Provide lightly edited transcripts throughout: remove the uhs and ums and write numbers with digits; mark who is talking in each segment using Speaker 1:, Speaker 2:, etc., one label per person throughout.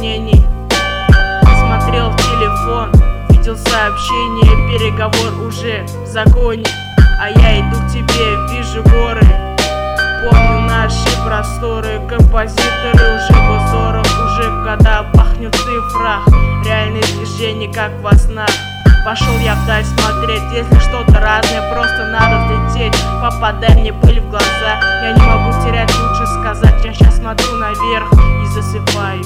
Speaker 1: сомнений. Смотрел в телефон, видел сообщение, переговор уже в законе. А я иду к тебе, вижу горы, помню наши просторы. Композиторы уже в узорах, уже в годах, пахнет в цифрах. Реальные движения, как во снах. Пошел я вдаль смотреть, если что-то разное, просто надо взлететь. Попадай мне пыль в глаза, я не могу терять, лучше сказать. Я сейчас смотрю наверх и засыпаю.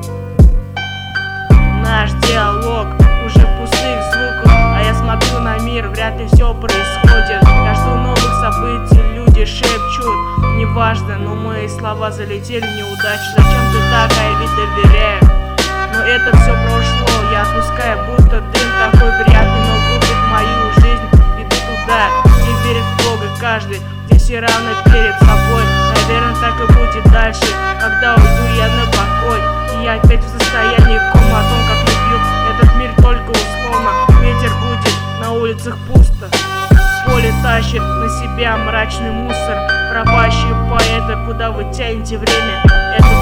Speaker 1: Наш диалог уже в пустых звуках, а я смотрю на мир, вряд ли все происходит. Я жду новых событий, люди шепчут, неважно, но мои слова залетели неудачи. Зачем ты так, а я ведь доверяю. Но это все прошло, я отпускаю, будто дым такой приятный, но глубит мою жизнь. Иду туда, где верит в Бога каждый, где все равны перед собой. Наверное, так и будет дальше, когда уйду я на покой. И я опять в состоянии кома о том, как любил этот мир только условно. Ветер будет, на улицах пусто, поле тащит на себя мрачный мусор. Пропащие поэты, куда вы тянете время? Это